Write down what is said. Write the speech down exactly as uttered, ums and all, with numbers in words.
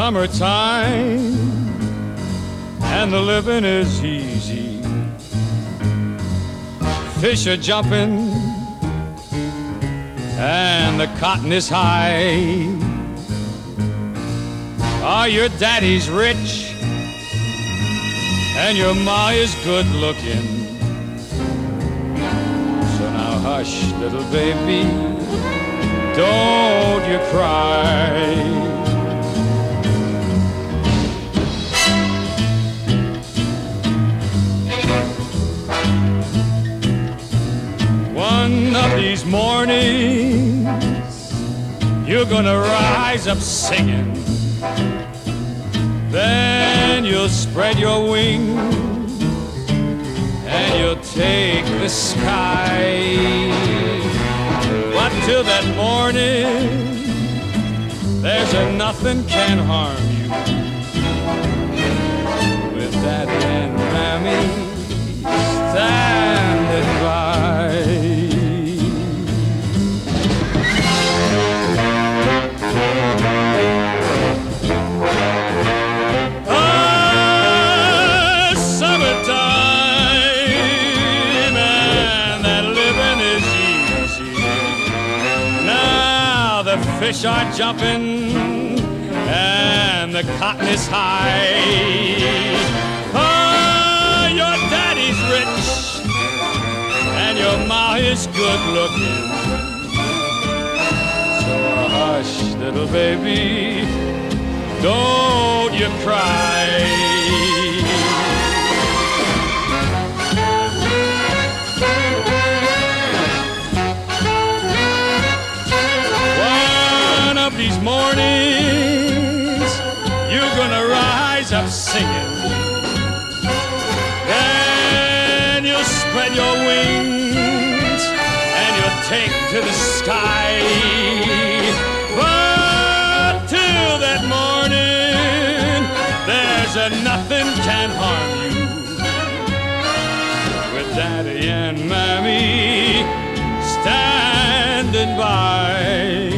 summertime and the living is easy. Fish are jumping and the cotton is high. Oh, your daddy's rich and your ma is good looking. So now hush, little baby, don't you cry. One of these mornings you're gonna rise up singing. Then you'll spread your wings and you'll take the sky. But till that morning, there's a nothing can harm you. With Daddy and Mammy standing by. Fish are jumping and the cotton is high. Oh, your daddy's rich and your ma is good looking. So hush, little baby, don't you cry. These mornings you're gonna rise up singing. Then you'll spread your wings and you'll take to the sky. But till that morning, there's a nothing can harm you. With Daddy and Mammy standing by.